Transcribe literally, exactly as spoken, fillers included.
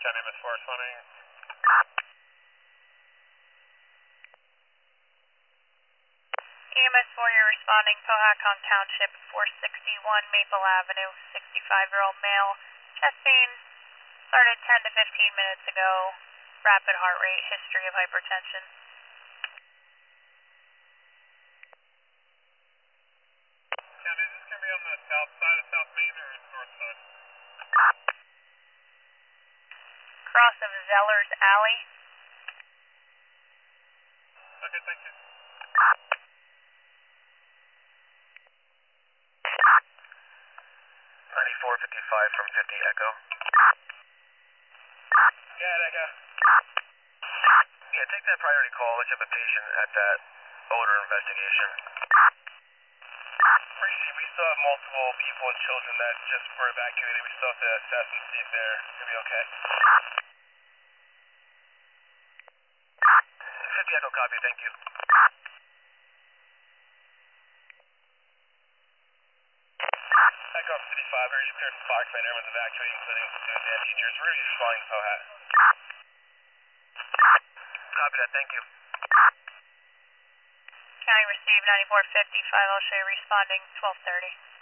County M S four responding. E M S four, you're responding, Pohatcong Township, four sixty-one Maple Avenue, sixty-five-year-old male, chest pain, started ten to fifteen minutes ago, rapid heart rate, history of hypertension. County, is this going to be on the south side of South Main or north side? Cross of Zeller's Alley. Okay, thank you. ninety-four fifty-five from fifty Echo. Yeah, Echo. Yeah, take that priority call. Let's have a patient at that odor investigation. Appreciate we still have multiple people and children that just were evacuated. We still have to assess and see if they're going to be okay. fifty Echo copy, thank you. Echo City five, heard you cleared from Foxman. Everyone's evacuating, including students and teachers. We're going to be responding to Pohat. Copy that, thank you. County received ninety-four fifty-five, I'll show you responding twelve thirty.